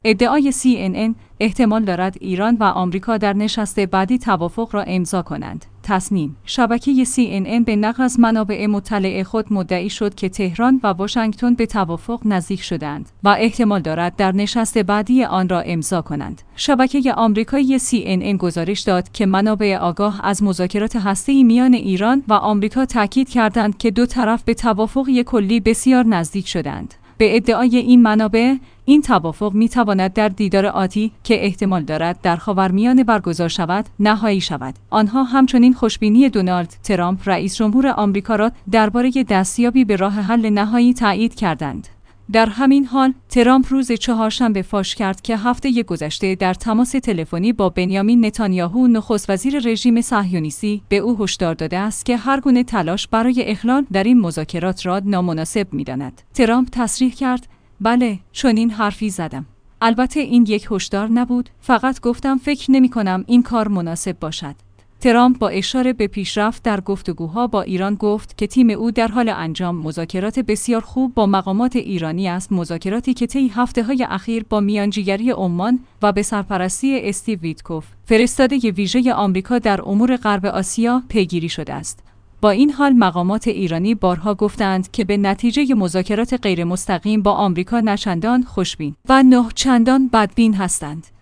ادعای CNN احتمال دارد ایران و آمریکا در نشست بعدی توافق را امضا کنند. تصنیم: شبکه CNN به نقل از منابع مطلع خود مدعی شد که تهران و واشنگتن به توافق نزدیک شدند و احتمال دارد در نشست بعدی آن را امضا کنند. شبکه آمریکایی CNN گزارش داد که منابع آگاه از مذاکرات هسته‌ای میان ایران و آمریکا تاکید کردند که دو طرف به توافقی کلی بسیار نزدیک شدند. به ادعای این منابع، این توافق می‌تواند در دیدار آتی که احتمال دارد در خاورمیانه برگزار شود، نهایی شود. آنها همچنین خوشبینی دونالد ترامپ رئیس جمهور آمریکا را درباره دستیابی به راه حل نهایی تایید کردند. در همین حال، ترامپ روز چهارشنبه فاش کرد که هفته گذشته در تماس تلفنی با بنیامین نتانیاهو نخست وزیر رژیم صهیونیستی به او هشدار داده است که هر گونه تلاش برای اخلال در این مذاکرات را نامناسب می‌داند. ترامپ تصریح کرد: بله، چنین حرفی زدم. البته این یک هشدار نبود، فقط گفتم فکر نمی‌کنم این کار مناسب باشد. ترامپ با اشاره به پیشرفت در گفتگوها با ایران گفت که تیم او در حال انجام مذاکرات بسیار خوب با مقامات ایرانی است، مذاکراتی که طی هفته‌های اخیر با میانجیگری عمان و به سرپرستی استیو ویتکوف، فرستاده ویژه آمریکا در امور غرب آسیا، پیگیری شده است. با این حال مقامات ایرانی بارها گفتند که به نتیجه مذاکرات غیر مستقیم با آمریکا نه چندان خوشبین و نه چندان بدبین هستند.